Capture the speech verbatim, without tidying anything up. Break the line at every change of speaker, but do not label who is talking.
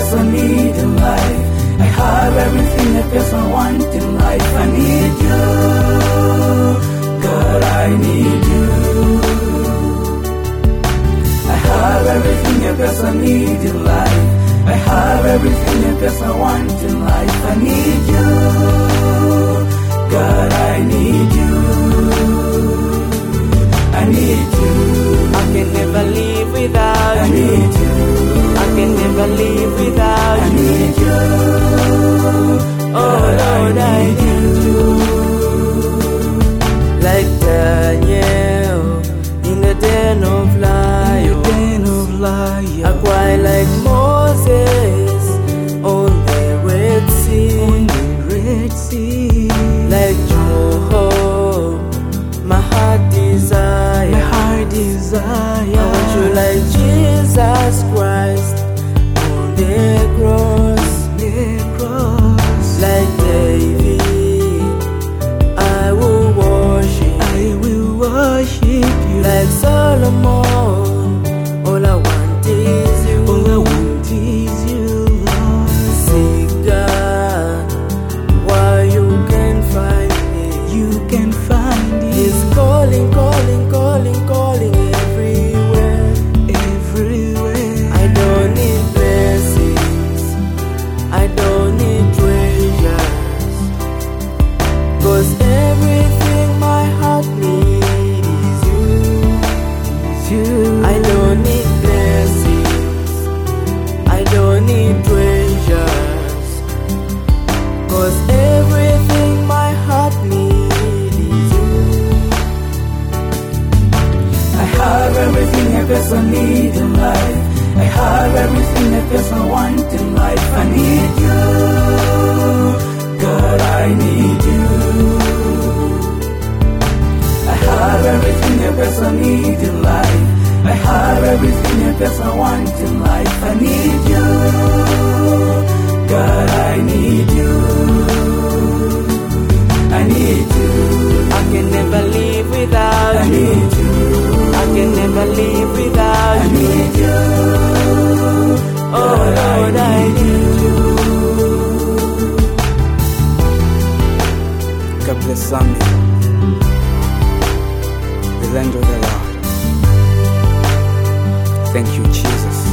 person need in life. I have everything a person want in life. I need you, God, I need you. I have everything a person need in life. I have everything a person want in life. I need you, God, I need you. I need you.
I can never live without
I
you.
need you.
I can never live without
I
you.
need you.
Oh Lord, I need you. Like Daniel in the den of lions,
Den of lions.
I cry like Moses on the Red Sea.
On the Red Sea.
Like Job, my heart desire.
My heart desire.
I want you like Jesus Christ on the cross.
The cross.
Like David, I will worship.
I will worship you.
Like Solomon, all I want is you.
All I want is you, Lord.
Seek God while you can find me.
You can find it.
He's calling, calling, calling, calling everywhere.
Everywhere.
I don't need blessings, I don't need treasures, 'cause everything my heart needs is you.
It's you.
I don't need blessings, I don't need treasures, 'cause everything my heart needs is you.
I have everything a person need in life. I have everything a person want in life. I need you, God, I need you. I have everything a person need in life. I have everything a person want in life. I need you, God, I need you. I need you.
I can never live without
I
you.
need you.
I can never live without
I
you.
need you.
Oh Lord, I need you.
God bless Zambia, the land of the Lord. Thank you, Jesus.